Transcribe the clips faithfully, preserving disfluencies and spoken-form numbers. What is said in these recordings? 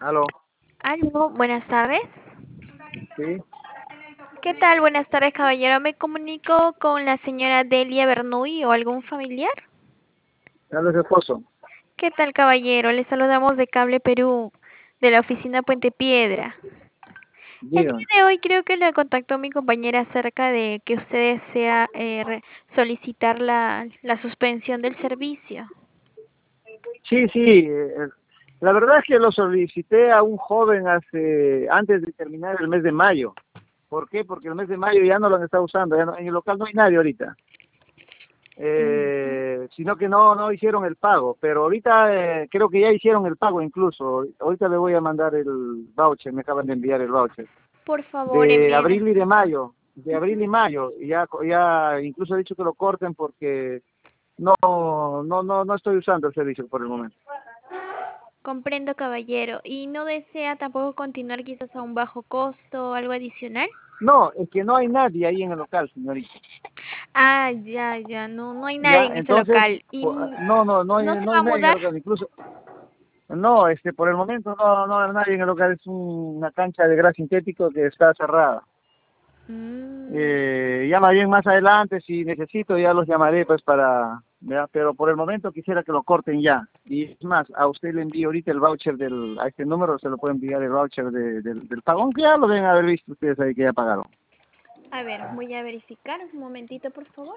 Aló, Aló, buenas tardes. sí, ¿Qué tal? Buenas tardes, caballero. Me comunico con la señora Delia Bernuy o algún familiar. habla su esposo. ¿Qué tal, caballero? Le saludamos de Cable Perú, de la oficina Puente Piedra. El día Dígame. de hoy creo que le contactó mi compañera acerca de que usted desea eh, re- solicitar la, la suspensión del servicio. Sí, sí, eh, la verdad es que lo solicité a un joven hace, antes de terminar el mes de mayo. ¿Por qué? Porque el mes de mayo ya no lo han estado usando, ya no- en el local no hay nadie ahorita. Ujú. Eh, sino que no, no hicieron el pago, pero ahorita eh, creo que ya hicieron el pago incluso. Ahorita le voy a mandar el voucher, me acaban de enviar el voucher. Por favor, De envíeme. abril y de mayo, de abril y mayo, y ya, ya incluso he dicho que lo corten porque no, no, no, no estoy usando el servicio por el momento. Comprendo, caballero. ¿Y no desea tampoco continuar quizás a un bajo costo o algo adicional? No, es que no hay nadie ahí en el local, señorita. Ah, ya, ya, no, no hay nadie Ya, en ese entonces, local. ¿Y po- n- no, no, no hay, no se no va hay a nadie en el mudar? local, incluso, no, este, por el momento no, no hay nadie en el local, es un- una cancha de gras sintético que está cerrada. Mm, Eh, ya más bien más adelante, si necesito, ya los llamaré pues para, ¿ya? Pero por el momento quisiera que lo corten ya. Y es más, a usted le envío ahorita el voucher del, a este número se lo puede enviar el voucher de- del, del pagón, que ya lo deben haber visto ustedes ahí que ya pagaron. a ver, voy a verificar un momentito, por favor.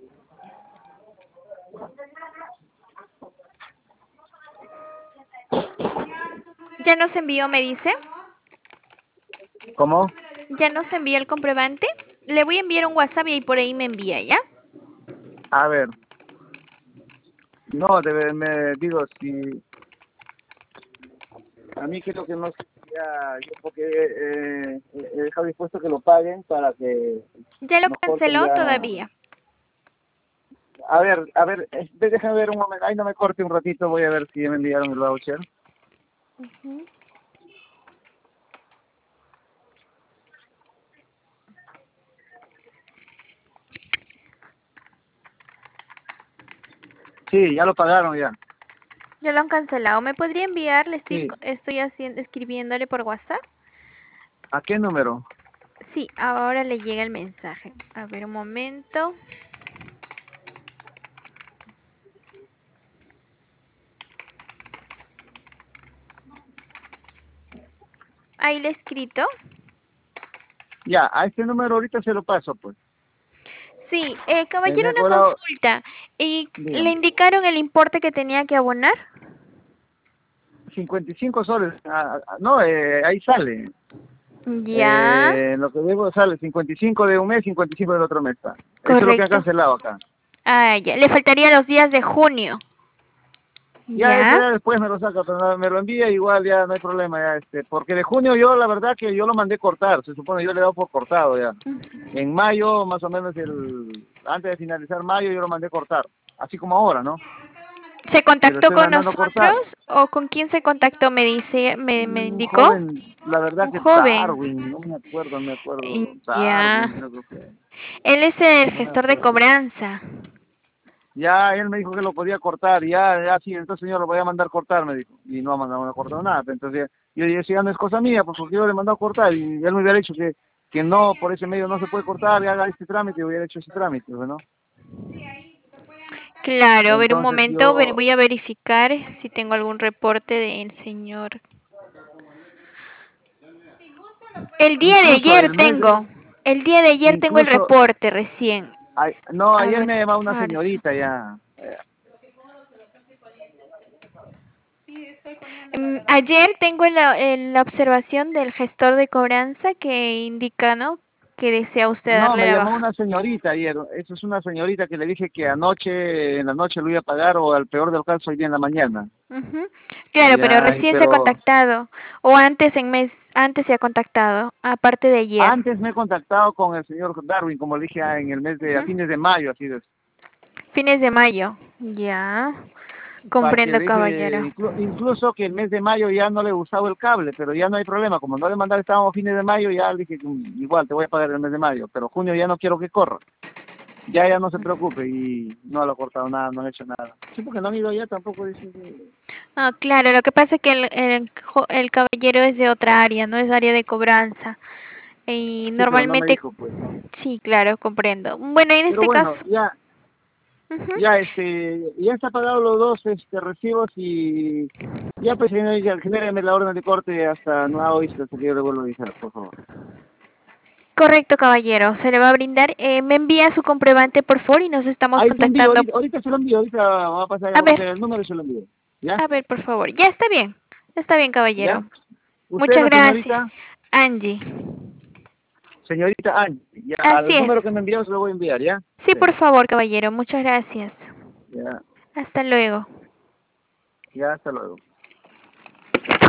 ¿Ya nos envió, me dice? ¿Cómo? ¿Ya nos envió el comprobante? Le voy a enviar un WhatsApp y ahí por ahí me envía, ¿ya? A ver, no, debe, me digo, si a mí creo que no sé si ya, yo porque eh, he dejado dispuesto que lo paguen para que ¿Ya lo nos corten canceló ya. todavía? A ver, a ver, eh, déjame ver un momento, ahí no me corte un ratito, voy a ver si ya me enviaron el voucher. Ujú. Sí, ya lo pagaron ya. Ya lo han cancelado. ¿Me podría enviar? Le estoy, Sí. estoy haciendo, escribiéndole por WhatsApp. ¿A qué número? Sí, ahora le llega el mensaje. A ver, un momento. Ahí le he escrito. Ya, a este número ahorita se lo paso, pues. Sí, eh, Eh, me caballero, ha una cobrado, consulta. ¿Y le dígame, indicaron el importe que tenía que abonar? cincuenta y cinco soles. Ah, ah, no, eh, ahí sale. Ya, Eh, lo que debo sale cincuenta y cinco de un mes, cincuenta y cinco del otro mes. Está. Eso es lo que han correcto. cancelado acá. Ah, ya, le faltarían los días de junio. Ya eso Ya, ya después me lo saca, pero no, me lo envía igual, ya no hay problema, ya este, porque de junio yo la verdad que yo lo mandé cortar, se supone yo le he dado por cortado ya. En mayo, más o menos el, antes de finalizar mayo yo lo mandé cortar, así como ahora, ¿no? ¿se Que lo contactó estoy con mandando cortar. nosotros o con quién se contactó? Me dice, me, me Un indicó. joven, la verdad Un que joven. Darwin, no me acuerdo, no me acuerdo, Ya. Darwin creo que fue, Él es el no me gestor de acuerdo. cobranza. Ya él me dijo que lo podía cortar, ya, ya sí, entonces yo lo voy a mandar cortar, me dijo, y no ha mandado no ha cortado nada, entonces yo dije, si ya no es cosa mía, pues porque yo le he mandado cortar, y él me hubiera dicho que, que no, por ese medio no se puede cortar, y haga este trámite, y hubiera hecho ese trámite, pues, ¿no? Claro, a ver un Entonces momento, ver- yo, voy a verificar si tengo algún reporte del señor. El día de incluso ayer el mes, de- tengo, el día de ayer tengo el incluso, reporte recién. a- no, A ayer ver, me llamó una marzo. señorita ya, eh, Mm, Ayer tengo la, el- la observación del gestor de cobranza que indica, ¿no? Que desea usted no, darle me la llamó baja. una señorita ayer, eso es una señorita que le dije que anoche, en la noche lo iba a pagar, o al peor del caso hoy día en la mañana, Ujú. Claro, pero ya, y- recién se ha pero contactado. O antes en mes, antes se ha contactado, aparte de ayer. antes me he contactado con el señor Darwin, como le dije, ah, en el mes de, a Ujú. fines de mayo, así de, Fines de mayo. Ya. para que Comprendo, le dije, caballero. inclu- incluso que el mes de mayo ya no le gustaba el cable, pero ya no hay problema, como no le mandaba, estábamos fines de mayo, ya le dije, "Mm, igual te voy a pagar el mes de mayo, pero junio ya no quiero que corra". Ya, ya no se preocupe, y no lo ha cortado nada, no han hecho nada. Sí, porque no han ido allá tampoco, dice que... Ah, claro, lo que pasa es que el, el, jo- el caballero es de otra área, no es área de cobranza. Y Sí, pero no me normalmente, dijo, pues. sí, claro, comprendo. Bueno, en Pero este bueno, caso, ya, ujú. ya, este, ya está pagado los dos, este, recibos, y ya, pues, señorita, genéreme la orden de corte hasta nueva vista, hasta que yo le vuelvo a avisar, por favor. Correcto, caballero, se le va a brindar. Eh, me envía su comprobante, por favor, y nos estamos Ahí te envío, contactando. ahorita, ahorita se lo envío, ahorita va a pasar, A va a ver, pasar el número y se lo envío. ¿Ya? a ver, por favor. Ya está bien, está bien, ¿Ya? caballero. Usted es Muchas la gracias. señorita, Angie. señorita Angie, ya, Así al es. número que me envió se lo voy a enviar, ¿ya? Sí, Sí, por favor, caballero, muchas gracias. ya, Hasta luego. ya, hasta luego.